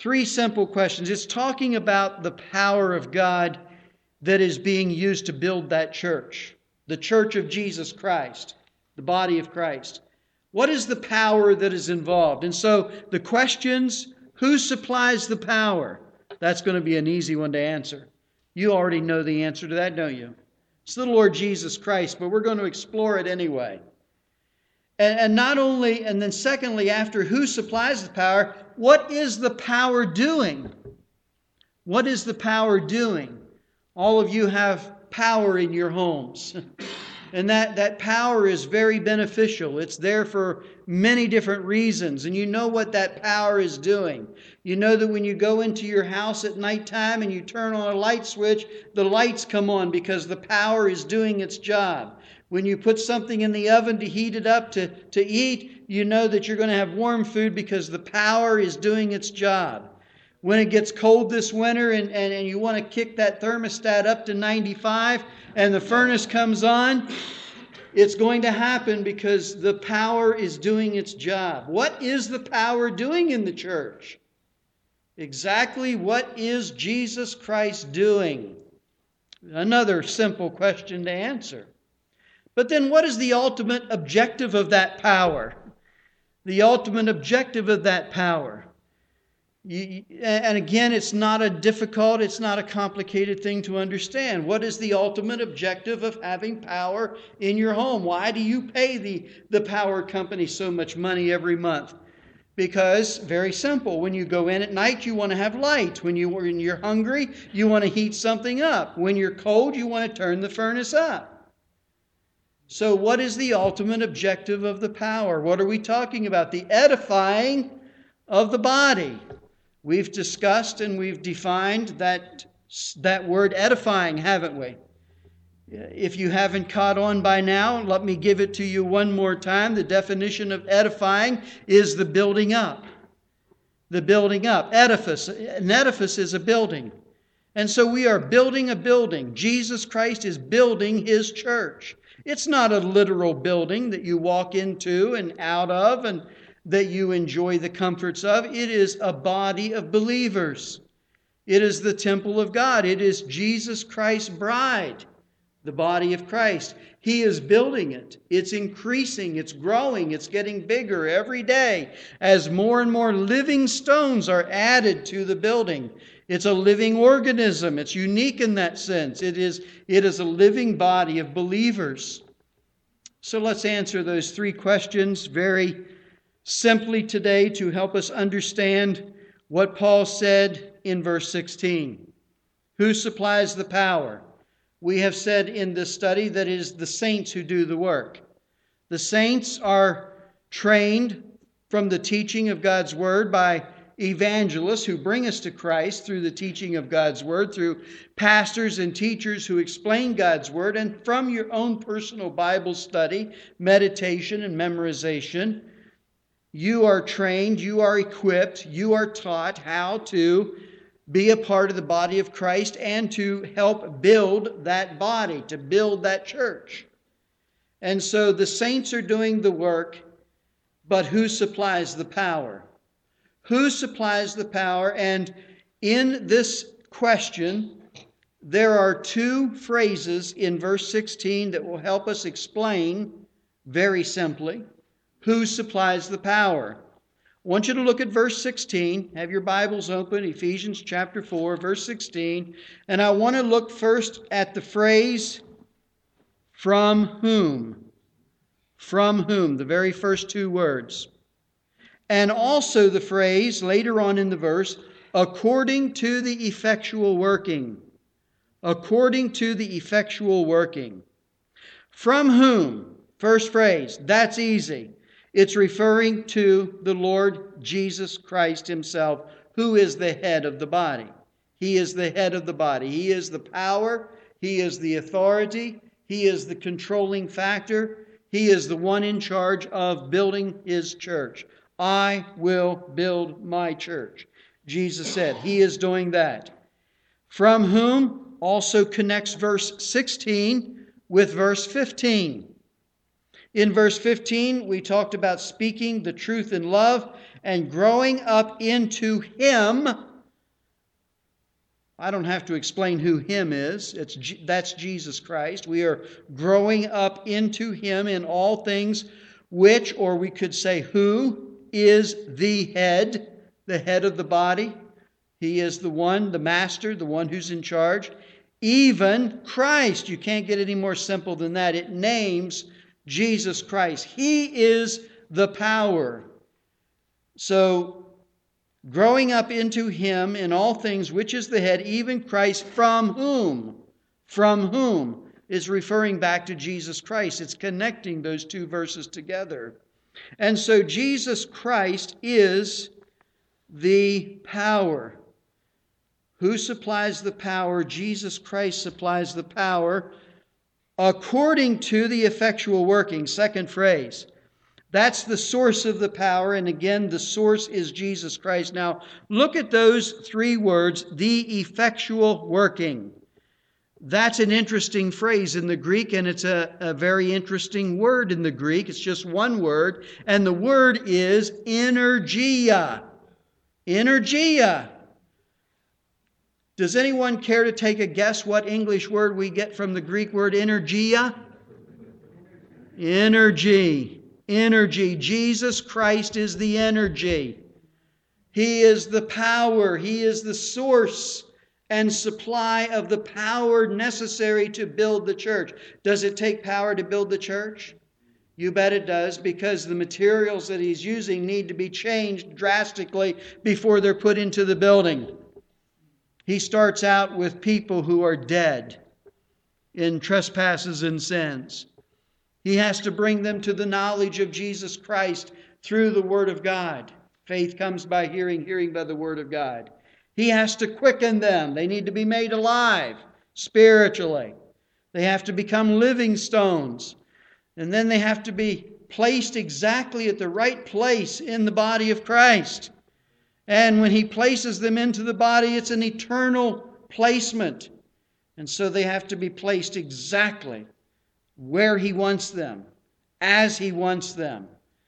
Three simple questions. It's talking about the power of God that is being used to build that church. The church of Jesus Christ, the body of Christ. What is the power that is involved? And so the questions, who supplies the power? That's going to be an easy one to answer. You already know the answer to that, don't you? It's the Lord Jesus Christ, but we're going to explore it anyway. And not only, and then secondly, after who supplies the power, what is the power doing? What is the power doing? All of you have power in your homes. And that power is very beneficial. It's there for many different reasons. And you know what that power is doing. You know that when you go into your house at nighttime and you turn on a light switch, the lights come on because the power is doing its job. When you put something in the oven to heat it up to eat, you know that you're going to have warm food because the power is doing its job. When it gets cold this winter and you want to kick that thermostat up to 95 and the furnace comes on, it's going to happen because the power is doing its job. What is the power doing in the church? Exactly what is Jesus Christ doing? Another simple question to answer. But then what is the ultimate objective of that power? The ultimate objective of that power. And again, it's not a complicated thing to understand. What is the ultimate objective of having power in your home? Why do you pay the power company so much money every month? Because, very simple, when you go in at night, you want to have light. When you're hungry, you want to heat something up. When you're cold, you want to turn the furnace up. So what is the ultimate objective of the power? What are we talking about? The edifying of the body. We've discussed and we've defined that word edifying, haven't we? If you haven't caught on by now, let me give it to you one more time. The definition of edifying is the building up. The building up. Edifice. An edifice is a building. And so we are building a building. Jesus Christ is building His church. It's not a literal building that you walk into and out of and that you enjoy the comforts of. It is a body of believers. It is the temple of God. It is Jesus Christ's bride, the body of Christ. He is building it. It's increasing. It's growing. It's getting bigger every day as more and more living stones are added to the building. It's a living organism. It's unique in that sense. It is a living body of believers. So let's answer those three questions very simply today to help us understand what Paul said in verse 16. Who supplies the power? We have said in this study that it is the saints who do the work. The saints are trained from the teaching of God's Word by evangelists who bring us to Christ through the teaching of God's Word, through pastors and teachers who explain God's Word, and from your own personal Bible study, meditation, and memorization. You are trained, you are equipped, you are taught how to be a part of the body of Christ and to help build that body, to build that church. And so the saints are doing the work, but who supplies the power? Who supplies the power? And in this question, there are two phrases in verse 16 that will help us explain very simply who supplies the power. I want you to look at verse 16. Have your Bibles open, Ephesians chapter 4, verse 16. And I want to look first at the phrase, from whom. From whom, the very first two words. And also the phrase, later on in the verse, according to the effectual working. According to the effectual working. From whom? First phrase, that's easy. It's referring to the Lord Jesus Christ Himself, who is the head of the body. He is the head of the body. He is the power. He is the authority. He is the controlling factor. He is the one in charge of building His church. I will build my church. Jesus said He is doing that. From whom also connects verse 16 with verse 15. In verse 15, we talked about speaking the truth in love. and growing up into Him. I don't have to explain who Him is. That's Jesus Christ. We are growing up into Him in all things, which, or we could say who, is the head of the body. He is the one, the master, the one who's in charge. Even Christ. You can't get any more simple than that. It names Jesus Christ. He is the power. So, growing up into Him in all things, which is the head, even Christ, from whom is referring back to Jesus Christ. It's connecting those two verses together. And so Jesus Christ is the power. Who supplies the power? Jesus Christ supplies the power according to the effectual working. Second phrase. That's the source of the power. And again, the source is Jesus Christ. Now, look at those three words, the effectual working. That's an interesting phrase in the Greek, and it's a very interesting word in the Greek. It's just one word, and the word is energia. Energia. Does anyone care to take a guess what English word we get from the Greek word energia? Energy. Energy. Jesus Christ is the energy. He is the power. He is the source and supply of the power necessary to build the church. Does it take power to build the church? You bet it does, because the materials that He's using need to be changed drastically before they're put into the building. He starts out with people who are dead in trespasses and sins. He has to bring them to the knowledge of Jesus Christ through the Word of God. Faith comes by hearing, hearing by the Word of God. He has to quicken them. They need to be made alive spiritually. They have to become living stones. And then they have to be placed exactly at the right place in the body of Christ. And when He places them into the body, it's an eternal placement. And so they have to be placed exactly where He wants them, as He wants them.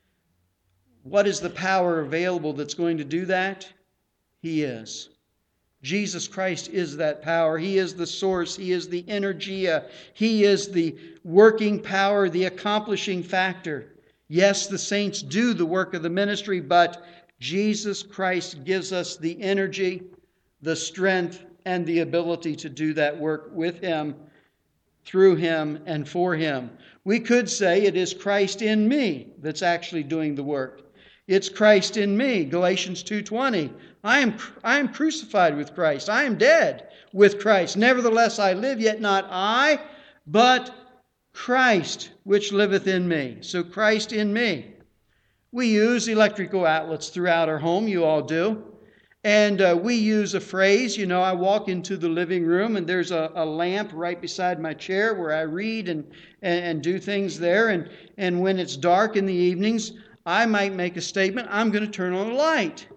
What is the power available that's going to do that? He is. Jesus Christ is that power. He is the source. He is the energia. He is the working power, the accomplishing factor. Yes, the saints do the work of the ministry, but Jesus Christ gives us the energy, the strength, and the ability to do that work with Him, through Him, and for Him. We could say it is Christ in me that's actually doing the work. It's Christ in me. Galatians 2:20. I am crucified with Christ. I am dead with Christ. Nevertheless I live, yet not I, but Christ which liveth in me. So Christ in me. We use electrical outlets throughout our home. You all do. And we use a phrase. I walk into the living room and there's a lamp right beside my chair where I read and do things there. And when it's dark in the evenings, I might make a statement, I'm going to turn on a light.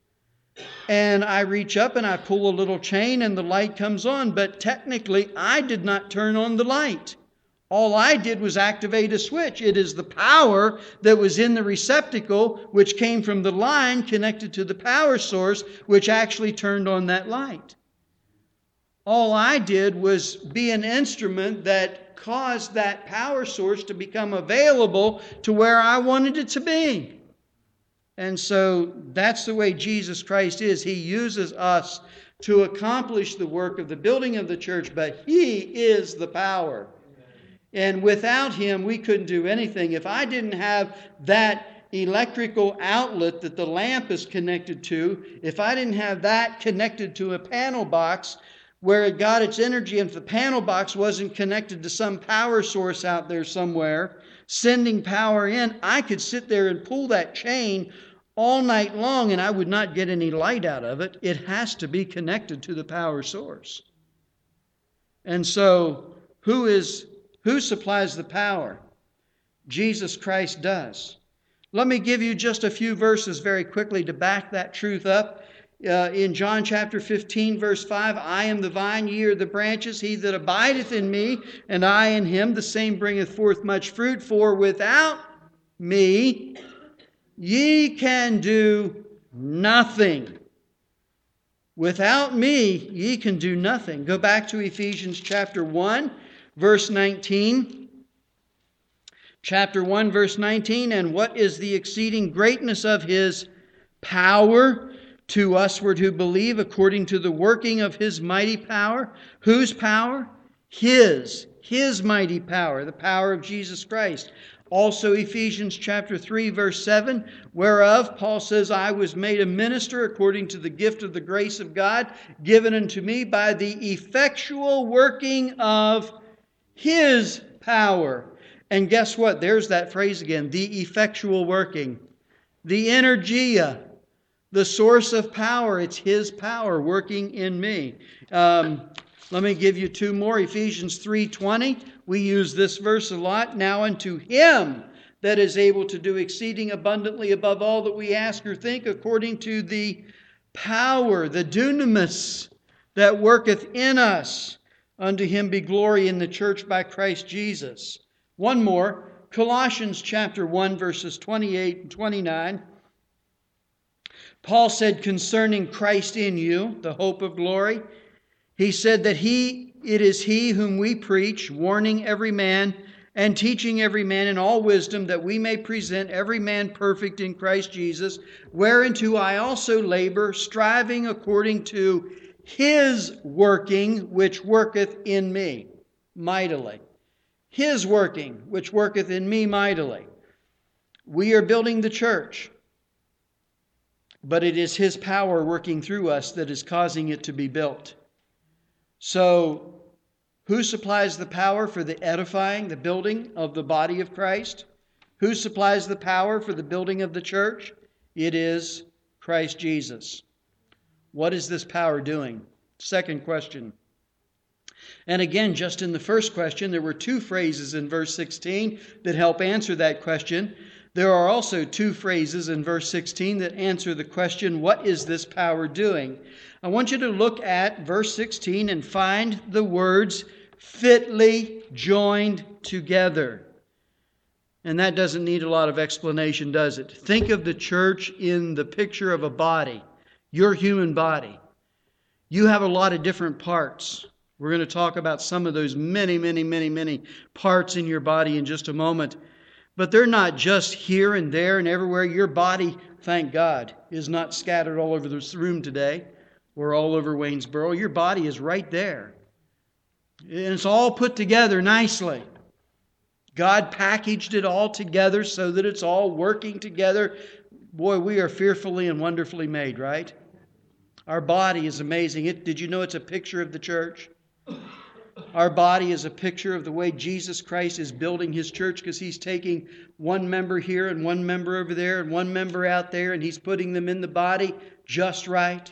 And I reach up and I pull a little chain and the light comes on. But technically, I did not turn on the light. All I did was activate a switch. It is the power that was in the receptacle, which came from the line connected to the power source, which actually turned on that light. All I did was be an instrument that caused that power source to become available to where I wanted it to be. And so that's the way Jesus Christ is. He uses us to accomplish the work of the building of the church, but He is the power. And without Him, we couldn't do anything. If I didn't have that electrical outlet that the lamp is connected to, if I didn't have that connected to a panel box where it got its energy, and if the panel box wasn't connected to some power source out there somewhere, sending power in, I could sit there and pull that chain all night long and I would not get any light out of it. It has to be connected to the power source. And so, who supplies the power? Jesus Christ does. Let me give you just a few verses very quickly to back that truth up. In John chapter 15, verse 5, I am the vine, ye are the branches. He that abideth in me, and I in him, the same bringeth forth much fruit. For without me, ye can do nothing. Without me, ye can do nothing. Go back to Ephesians chapter 1, verse 19. Chapter 1, verse 19. And what is the exceeding greatness of his power to usward who believe, according to the working of his mighty power? Whose power? His mighty power, the power of Jesus Christ. Also Ephesians chapter 3, verse 7, whereof Paul says, I was made a minister according to the gift of the grace of God, given unto me by the effectual working of his power. And guess what? There's that phrase again, the effectual working. The energia, the source of power. It's his power working in me. Let me give you two more. Ephesians 3:20. We use this verse a lot. Now unto him that is able to do exceeding abundantly above all that we ask or think, according to the power, the dunamis, that worketh in us. Unto him be glory in the church by Christ Jesus. One more. Colossians chapter 1, verses 28 and 29. Paul said concerning Christ in you, the hope of glory, he said that it is he whom we preach, warning every man and teaching every man in all wisdom, that we may present every man perfect in Christ Jesus, whereunto I also labor, striving according to his working, which worketh in me mightily. His working, which worketh in me mightily. We are building the church, but it is his power working through us that is causing it to be built. So, who supplies the power for the edifying, the building of the body of Christ? Who supplies the power for the building of the church? It is Christ Jesus. What is this power doing? Second question. And again, just in the first question, there were two phrases in verse 16 that help answer that question. There are also two phrases in verse 16 that answer the question, what is this power doing? I want you to look at verse 16 and find the words fitly joined together. And that doesn't need a lot of explanation, does it? Think of the church in the picture of a body, your human body. You have a lot of different parts. We're going to talk about some of those many parts in your body in just a moment. But they're not just here and there and everywhere. Your body, thank God, is not scattered all over this room today or all over Waynesboro. Your body is right there. And it's all put together nicely. God packaged it all together so that it's all working together. Boy, we are fearfully and wonderfully made, right? Our body is amazing. Did you know it's a picture of the church? Our body is a picture of the way Jesus Christ is building his church, because he's taking one member here and one member over there and one member out there, and he's putting them in the body just right.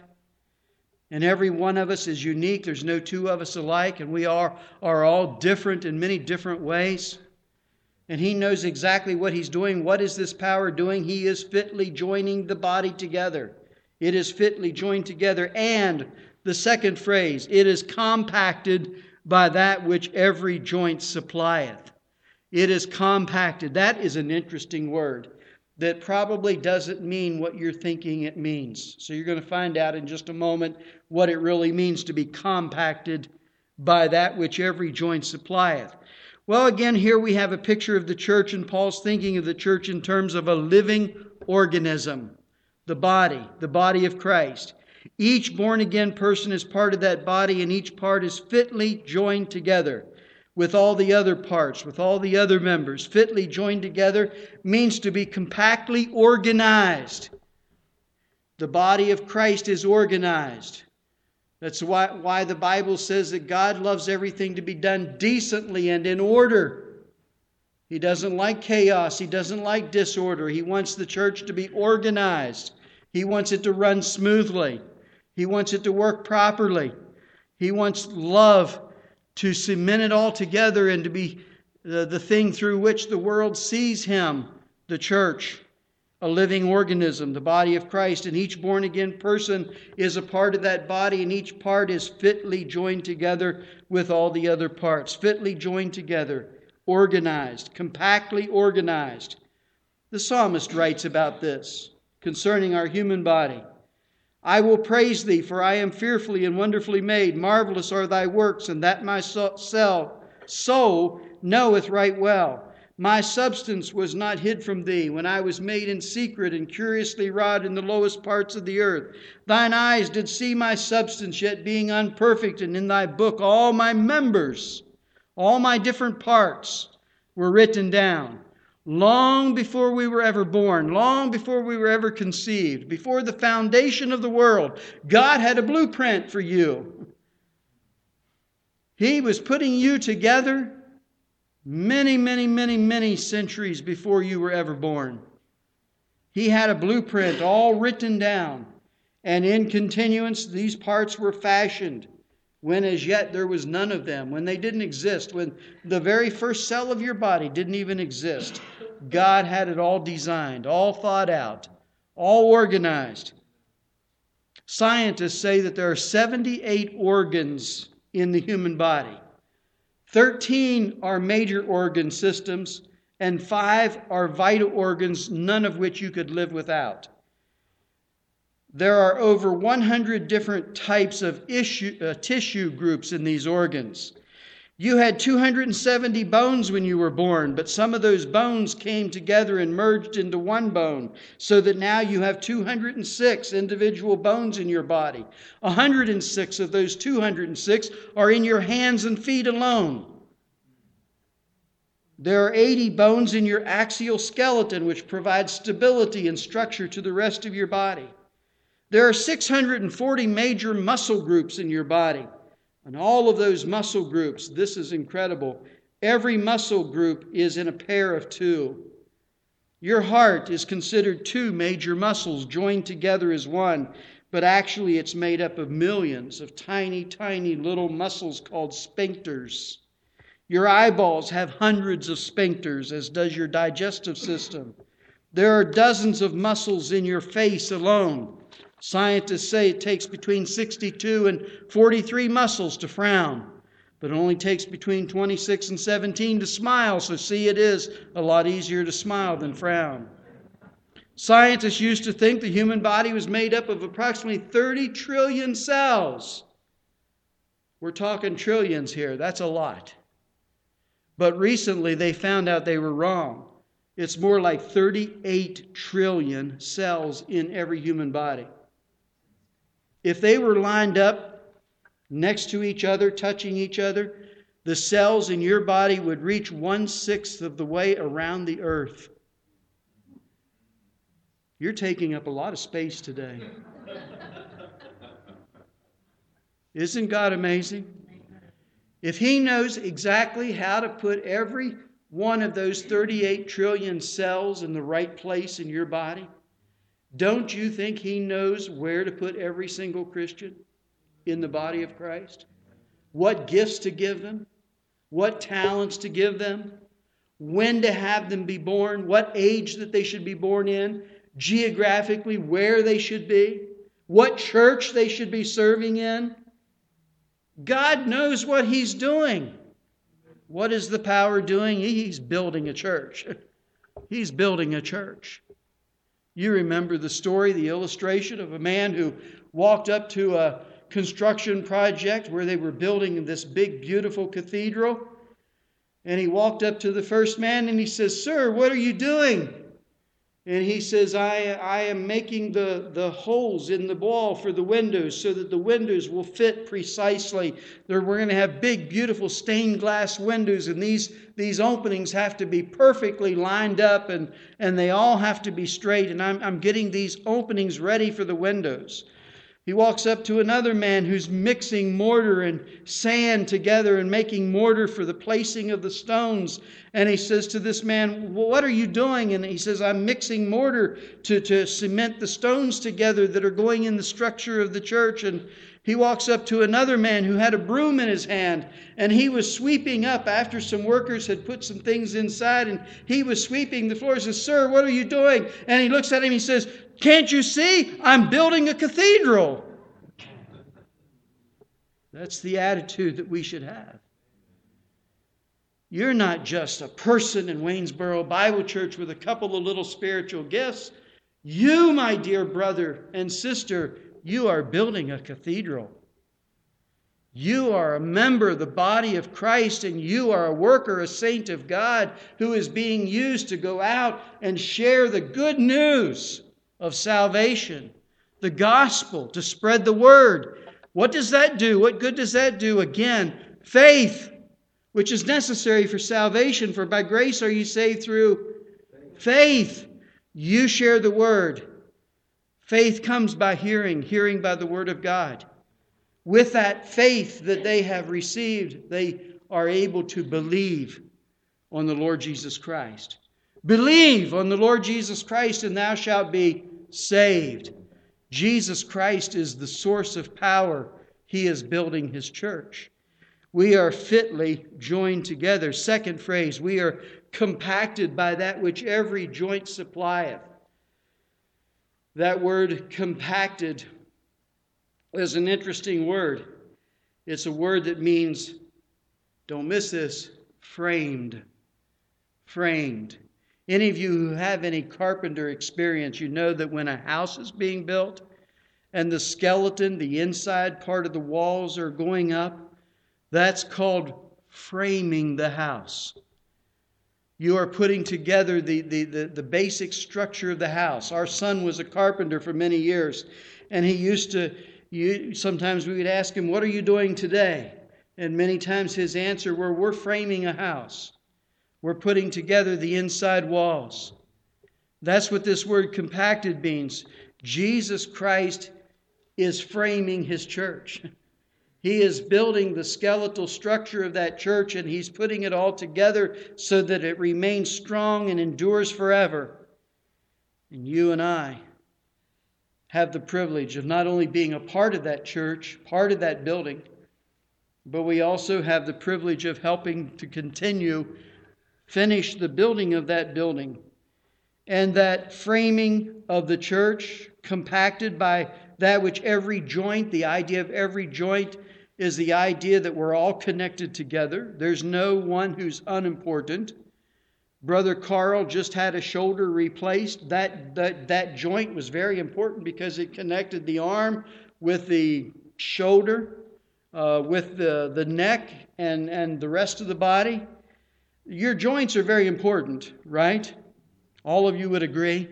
And every one of us is unique. There's no two of us alike, and we are all different in many different ways. And he knows exactly what he's doing. What is this power doing? He is fitly joining the body together. It is fitly joined together. And the second phrase, it is compacted by that which every joint supplieth. It is compacted. That is an interesting word that probably doesn't mean what you're thinking it means. So you're going to find out in just a moment what it really means to be compacted by that which every joint supplieth. Well, again, here we have a picture of the church, and Paul's thinking of the church in terms of a living organism, the body of Christ. Each born-again person is part of that body, and each part is fitly joined together with all the other parts, with all the other members. Fitly joined together means to be compactly organized. The body of Christ is organized. That's why the Bible says that God loves everything to be done decently and in order. He doesn't like chaos. He doesn't like disorder. He wants the church to be organized. He wants it to run smoothly. He wants it to work properly. He wants love to cement it all together and to be the thing through which the world sees him, the church, a living organism, the body of Christ. And each born-again person is a part of that body, and each part is fitly joined together with all the other parts. Fitly joined together, organized, compactly organized. The psalmist writes about this concerning our human body. I will praise thee, for I am fearfully and wonderfully made. Marvelous are thy works, and that my soul knoweth right well. My substance was not hid from thee, when I was made in secret and curiously wrought in the lowest parts of the earth. Thine eyes did see my substance, yet being unperfect, and in thy book all my members, all my different parts were written down. Long before we were ever born, long before we were ever conceived, before the foundation of the world, God had a blueprint for you. He was putting you together many centuries before you were ever born. He had a blueprint all written down, and in continuance these parts were fashioned when as yet there was none of them, when they didn't exist, when the very first cell of your body didn't even exist. God had it all designed, all thought out, all organized. Scientists say that there are 78 organs in the human body. 13 are major organ systems, and 5 are vital organs, none of which you could live without. There are over 100 different types of tissue groups in these organs. You had 270 bones when you were born, but some of those bones came together and merged into one bone, so that now you have 206 individual bones in your body. 106 of those 206 are in your hands and feet alone. There are 80 bones in your axial skeleton, which provides stability and structure to the rest of your body. There are 640 major muscle groups in your body. And all of those muscle groups, this is incredible, every muscle group is in a pair of 2. Your heart is considered 2 major muscles joined together as one, but actually it's made up of millions of tiny little muscles called sphincters. Your eyeballs have hundreds of sphincters, as does your digestive system. There are dozens of muscles in your face alone. Scientists say it takes between 62 and 43 muscles to frown, but it only takes between 26 and 17 to smile. So see, it is a lot easier to smile than frown. Scientists used to think the human body was made up of approximately 30 trillion cells. We're talking trillions here. That's a lot. But recently they found out they were wrong. It's more like 38 trillion cells in every human body. If they were lined up next to each other, touching each other, the cells in your body would reach 1/6 of the way around the earth. You're taking up a lot of space today. Isn't God amazing? If He knows exactly how to put every one of those 38 trillion cells in the right place in your body, don't you think He knows where to put every single Christian in the body of Christ? What gifts to give them? What talents to give them? When to have them be born? What age that they should be born in? Geographically, where they should be? What church they should be serving in? God knows what He's doing. What is the power doing? He's building a church. He's building a church. You remember the story, the illustration of a man who walked up to a construction project where they were building this big, beautiful cathedral. And he walked up to the first man and he says, "Sir, what are you doing?" And he says, I am making the holes in the wall for the windows so that the windows will fit precisely. We're going to have big, beautiful stained glass windows, and these openings have to be perfectly lined up, and they all have to be straight, and I'm getting these openings ready for the windows. He walks up to another man who's mixing mortar and sand together and making mortar for the placing of the stones. And he says to this man, "Well, what are you doing?" And he says, "I'm mixing mortar to cement the stones together that are going in the structure of the church." And he walks up to another man who had a broom in his hand, and he was sweeping up after some workers had put some things inside, and he was sweeping the floor. He says, "Sir, what are you doing?" And he looks at him, he says, "Can't you see? I'm building a cathedral." That's the attitude that we should have. You're not just a person in Waynesboro Bible Church with a couple of little spiritual gifts. You, my dear brother and sister, you are building a cathedral. You are a member of the body of Christ, and you are a worker, a saint of God, who is being used to go out and share the good news of salvation, the gospel, to spread the word. What does that do? What good does that do? Again, faith, which is necessary for salvation. For by grace are you saved through faith. You share the word. Faith comes by hearing, hearing by the word of God. With that faith that they have received, they are able to believe on the Lord Jesus Christ. Believe on the Lord Jesus Christ, and thou shalt be saved. Jesus Christ is the source of power. He is building His church. We are fitly joined together. Second phrase, we are compacted by that which every joint supplieth. That word compacted is an interesting word. It's a word that means, don't miss this, framed. Framed. Any of you who have any carpenter experience, you know that when a house is being built and the skeleton, the inside part of the walls are going up, that's called framing the house. You are putting together the basic structure of the house. Our son was a carpenter for many years, and he used to, sometimes we would ask him, what are you doing today? And many times his answer were, we're framing a house. We're putting together the inside walls. That's what this word compacted means. Jesus Christ is framing His church. He is building the skeletal structure of that church, and He's putting it all together so that it remains strong and endures forever. And you and I have the privilege of not only being a part of that church, part of that building, but we also have the privilege of helping to finish the building of that building. And that framing of the church, compacted by that which every joint, the idea of every joint is the idea that we're all connected together. There's no one who's unimportant. Brother Carl just had a shoulder replaced. That joint was very important because it connected the arm with the shoulder, with the neck and the rest of the body. Your joints are very important, right? All of you would agree.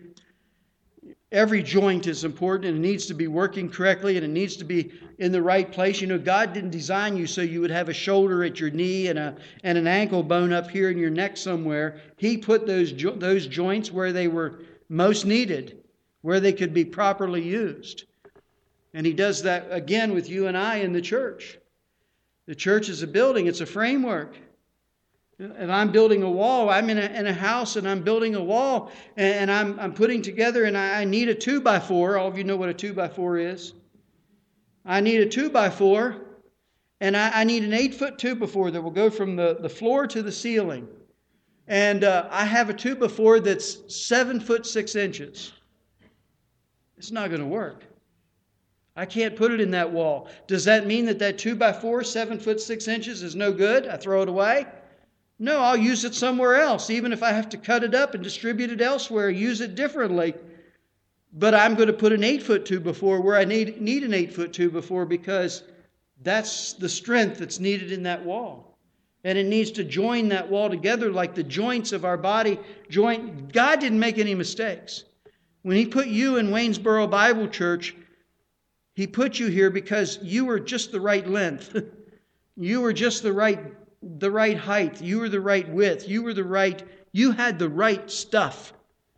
Every joint is important, and it needs to be working correctly, and it needs to be in the right place. You know, God didn't design you so you would have a shoulder at your knee and an ankle bone up here in your neck somewhere. He put those joints where they were most needed, where they could be properly used. And He does that again with you and I in the church. The church is a building. It's a framework. If I'm building a wall, I'm in a house and I'm building a wall and I'm putting together, and I need a 2x4. All of you know what a 2x4 is. I need a 2x4, and I need an 8-foot 2x4 that will go from the floor to the ceiling. And I have a 2x4 that's 7 foot 6 inches. It's not going to work. I can't put it in that wall. Does that mean that 2x4, 7 foot 6 inches, is no good? I throw it away? No, I'll use it somewhere else. Even if I have to cut it up and distribute it elsewhere, use it differently. But I'm going to put an 8-foot 2x4 where I need an 8-foot 2x4, because that's the strength that's needed in that wall. And it needs to join that wall together like the joints of our body joint. God didn't make any mistakes. When He put you in Waynesboro Bible Church, He put you here because you were just the right length. You were just the right height. You were the right width. You had the right stuff.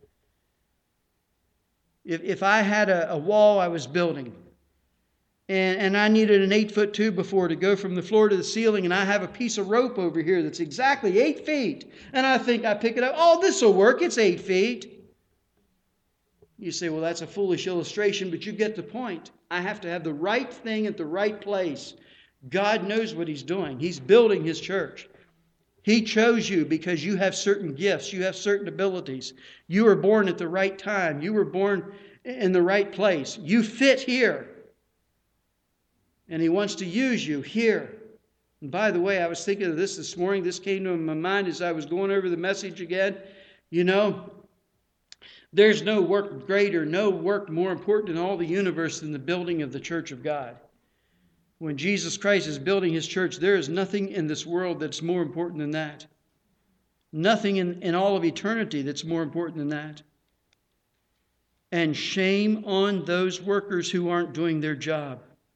If I had a wall I was building, and I needed an 8-foot 2x4 to go from the floor to the ceiling, and I have a piece of rope over here that's exactly 8 feet, and I think I pick it up, oh, this will work, it's 8 feet. You say, well, that's a foolish illustration, but you get the point. I have to have the right thing at the right place. God knows what He's doing. He's building His church. He chose you because you have certain gifts. You have certain abilities. You were born at the right time. You were born in the right place. You fit here. And He wants to use you here And by the way, I was thinking of this morning. This came to my mind as I was going over the message again. You know, there's no work greater, no work more important in all the universe than the building of the church of God. When Jesus Christ is building his church, there is nothing in this world that's more important than that. Nothing in all of eternity that's more important than that. And shame on those workers who aren't doing their job.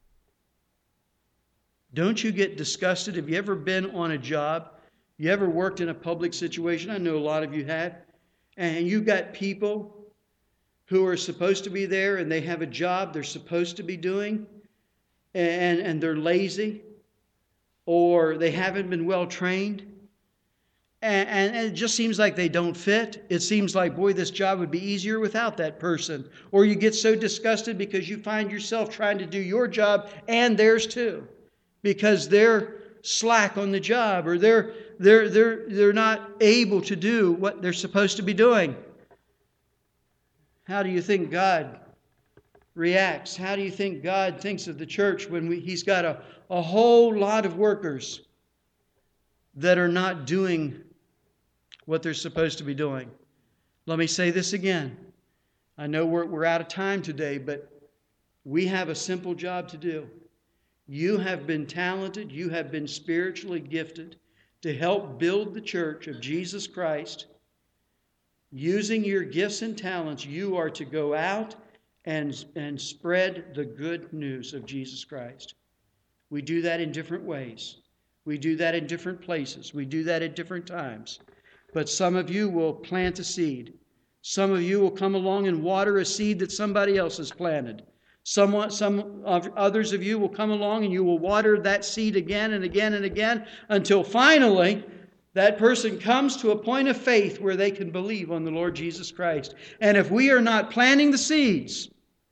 Don't you get disgusted? Have you ever been on a job? You ever worked in a public situation? I know a lot of you have. And you got people who are supposed to be there and they have a job they're supposed to be doing and they're lazy or they haven't been well trained. And it just seems like they don't fit. It seems like, boy, this job would be easier without that person. Or you get so disgusted because you find yourself trying to do your job and theirs too. Because they're slack on the job or they're not able to do what they're supposed to be doing. How do you think God reacts? How do you think God thinks of the church when he's got a whole lot of workers that are not doing what they're supposed to be doing? Let me say this again. I know we're out of time today, but we have a simple job to do. You have been talented, you have been spiritually gifted to help build the church of Jesus Christ. Using your gifts and talents, you are to go out and spread the good news of Jesus Christ. We do that in different ways. We do that in different places. We do that at different times. But some of you will plant a seed. Some of you will come along and water a seed that somebody else has planted. Some others of you will come along and you will water that seed again and again and again until finally that person comes to a point of faith where they can believe on the Lord Jesus Christ. And if we are not planting the seeds,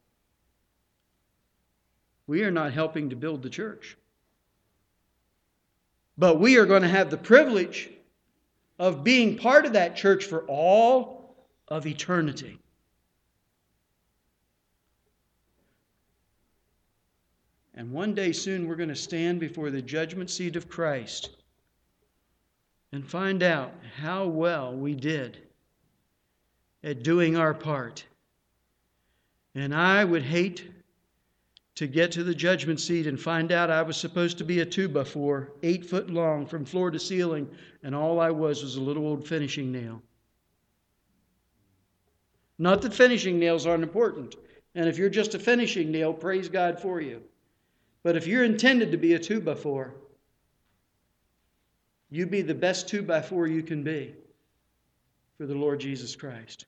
we are not helping to build the church. But we are going to have the privilege of being part of that church for all of eternity. And one day soon we're going to stand before the judgment seat of Christ and find out how well we did at doing our part. And I would hate to get to the judgment seat and find out I was supposed to be a 2x4, 8 foot long from floor to ceiling, and all I was a little old finishing nail. Not that finishing nails aren't important. And if you're just a finishing nail, praise God for you. But if you're intended to be a 2x4, you be the best 2x4 you can be for the Lord Jesus Christ.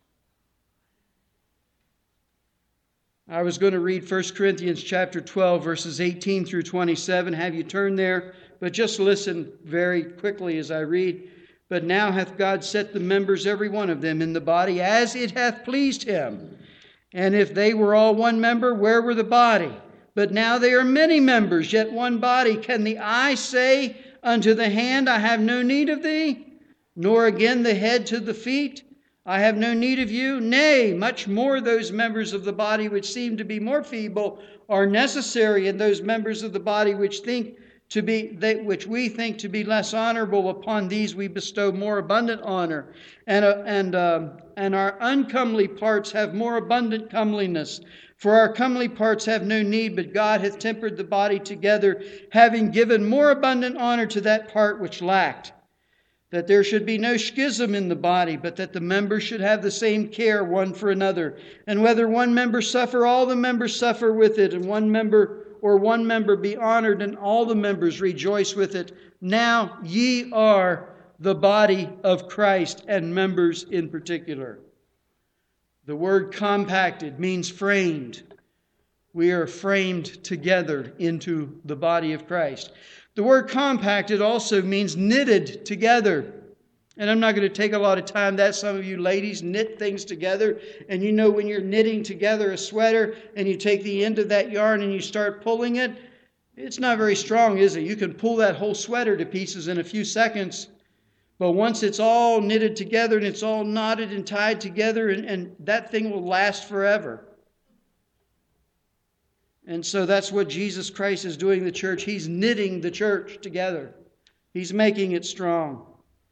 I was going to read 1 Corinthians chapter 12, verses 18 through 27. Have you turn there? But just listen very quickly as I read. But now hath God set the members, every one of them, in the body as it hath pleased him. And if they were all one member, where were the body? But now they are many members, yet one body. Can the eye say unto the hand, I have no need of thee? Nor again the head to the feet, I have no need of you? Nay, much more those members of the body which seem to be more feeble are necessary, and those members of the body which we think to be less honorable, upon these we bestow more abundant honor. And our uncomely parts have more abundant comeliness. For our comely parts have no need, but God hath tempered the body together, having given more abundant honor to that part which lacked. That there should be no schism in the body, but that the members should have the same care one for another. And whether one member suffer, all the members suffer with it, and one member be honored, and all the members rejoice with it. Now ye are the body of Christ, and members in particular. The word compacted means framed. We are framed together into the body of Christ. The word compacted also means knitted together. And I'm not going to take a lot of time. That some of you ladies knit things together. And you know when you're knitting together a sweater and you take the end of that yarn and you start pulling it, it's not very strong, is it? You can pull that whole sweater to pieces in a few seconds. But once it's all knitted together and it's all knotted and tied together, and that thing will last forever. And so that's what Jesus Christ is doing in the church. He's knitting the church together. He's making it strong.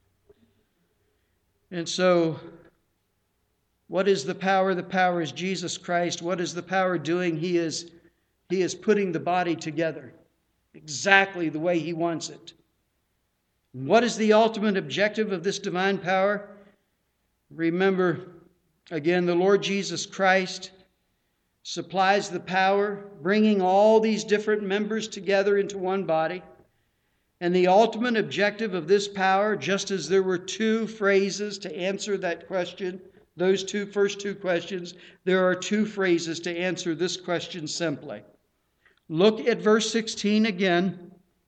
And so, what is the power? The power is Jesus Christ. What is the power doing? He is putting the body together exactly the way He wants it. What is the ultimate objective of this divine power? Remember, again, the Lord Jesus Christ supplies the power, bringing all these different members together into one body. And the ultimate objective of this power, just as there were two phrases to answer that question, those first two questions, there are two phrases to answer this question simply. Look at verse 16 again.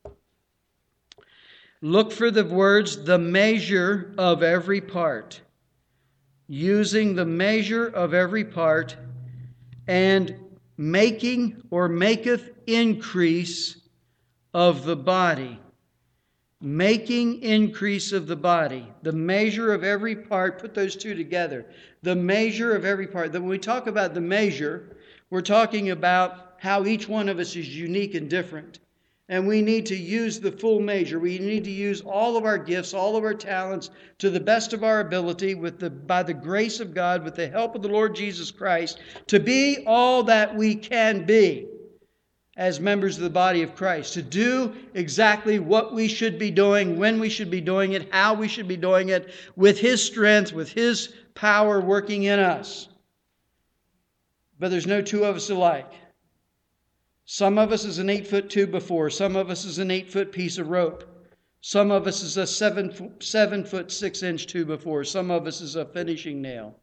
Look for the words, the measure of every part. Using the measure of every part, and making or maketh increase of the body. Making increase of the body. The measure of every part, put those two together. The measure of every part. When we talk about the measure, we're talking about how each one of us is unique and different. And we need to use the full measure. We need to use all of our gifts, all of our talents to the best of our ability by the grace of God, with the help of the Lord Jesus Christ, to be all that we can be as members of the body of Christ. To do exactly what we should be doing, when we should be doing it, how we should be doing it, with His strength, with His power working in us. But there's no two of us alike. Some of us is an 8-foot 2x4. Some of us is an 8-foot piece of rope. Some of us is a 7-foot 6-inch 2x4. Some of us is a finishing nail.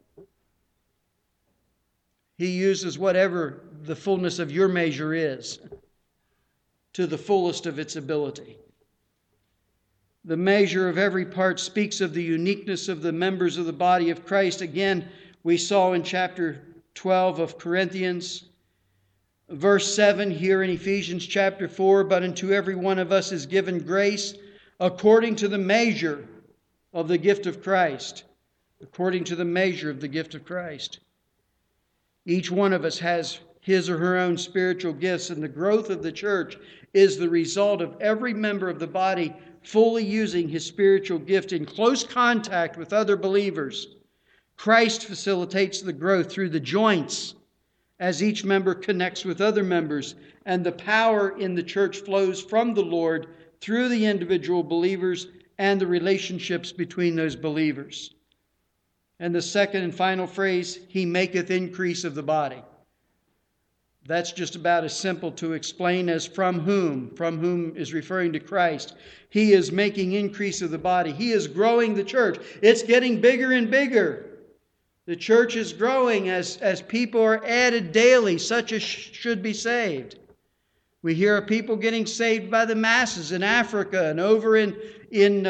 He uses whatever the fullness of your measure is to the fullest of its ability. The measure of every part speaks of the uniqueness of the members of the body of Christ. Again, we saw in chapter 12 of Corinthians, verse 7 here in Ephesians chapter 4, but unto every one of us is given grace according to the measure of the gift of Christ. According to the measure of the gift of Christ. Each one of us has his or her own spiritual gifts, and the growth of the church is the result of every member of the body fully using his spiritual gift in close contact with other believers. Christ facilitates the growth through the joints as each member connects with other members, and the power in the church flows from the Lord through the individual believers and the relationships between those believers. And the second and final phrase, He maketh increase of the body. That's just about as simple to explain as from whom is referring to Christ. He is making increase of the body. He is growing the church. It's getting bigger and bigger. The church is growing as people are added daily, such as should be saved. We hear of people getting saved by the masses in Africa and over in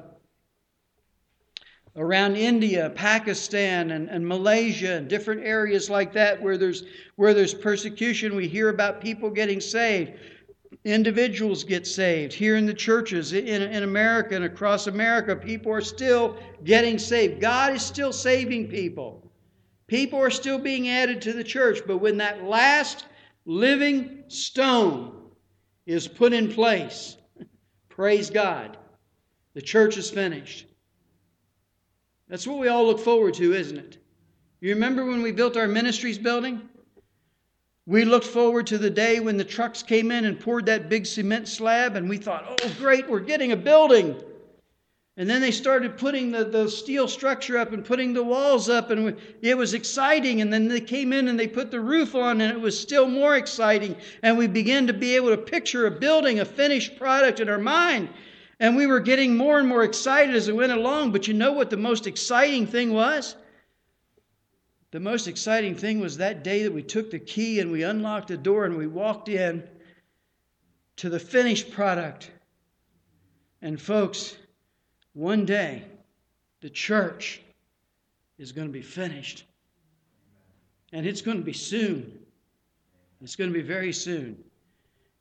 around India, Pakistan, and Malaysia, and different areas like that where there's persecution. We hear about people getting saved. Individuals get saved. Here in the churches in America and across America, people are still getting saved. God is still saving people. People are still being added to the church. But when that last living stone is put in place, praise God, the church is finished. That's what we all look forward to, isn't it? You remember when we built our ministries building? We looked forward to the day when the trucks came in and poured that big cement slab, and we thought, oh great, we're getting a building. And then they started putting the steel structure up and putting the walls up, and it was exciting. And then they came in and they put the roof on, and it was still more exciting. And we began to be able to picture a building, a finished product in our mind. And we were getting more and more excited as it went along. But you know what the most exciting thing was? The most exciting thing was that day that we took the key and we unlocked the door and we walked in to the finished product. And folks, one day the church is going to be finished. And it's going to be soon. It's going to be very soon.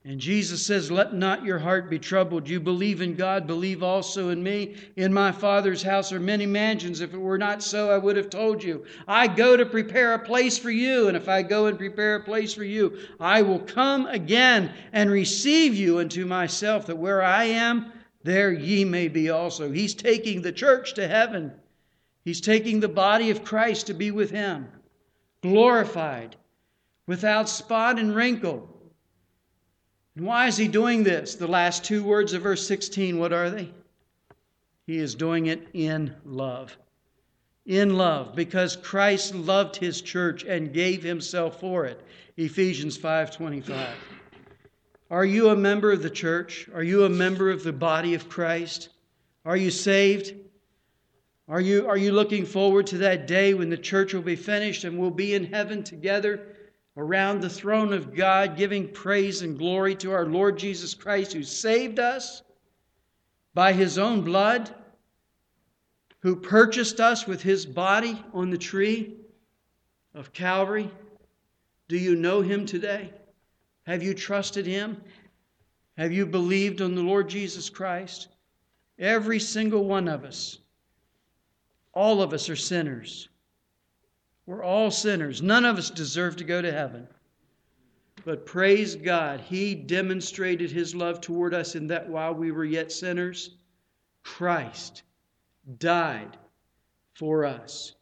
And Jesus says, let not your heart be troubled. You believe in God, believe also in me. In my Father's house are many mansions. If it were not so, I would have told you. I go to prepare a place for you. And if I go and prepare a place for you, I will come again and receive you unto myself, that where I am, there ye may be also. He's taking the church to heaven. He's taking the body of Christ to be with Him, glorified, without spot and wrinkle. And why is He doing this? The last two words of verse 16, what are they? He is doing it in love. In love, because Christ loved His church and gave Himself for it. Ephesians 5:25. Are you a member of the church? Are you a member of the body of Christ? Are you saved? Are you looking forward to that day when the church will be finished and we'll be in heaven together around the throne of God, giving praise and glory to our Lord Jesus Christ, who saved us by His own blood, who purchased us with His body on the tree of Calvary? Do you know Him today? Have you trusted Him? Have you believed on the Lord Jesus Christ? Every single one of us, all of us are sinners. We're all sinners. None of us deserve to go to heaven. But praise God, He demonstrated His love toward us in that while we were yet sinners, Christ died for us.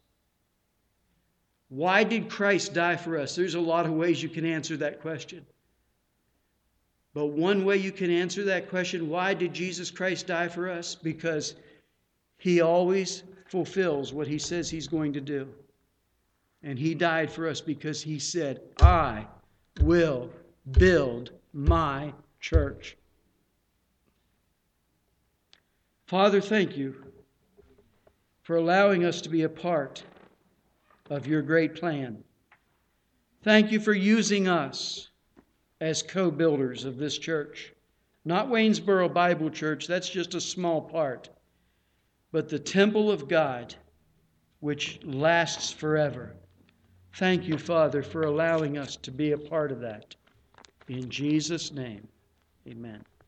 Why did Christ die for us? There's a lot of ways you can answer that question. But one way you can answer that question, why did Jesus Christ die for us? Because He always fulfills what He says He's going to do. And He died for us because He said, I will build my church. Father, thank you for allowing us to be a part of your great plan. Thank you for using us as co-builders of this church. Not Waynesboro Bible Church, that's just a small part. But the temple of God, which lasts forever. Thank you, Father, for allowing us to be a part of that. In Jesus' name, amen.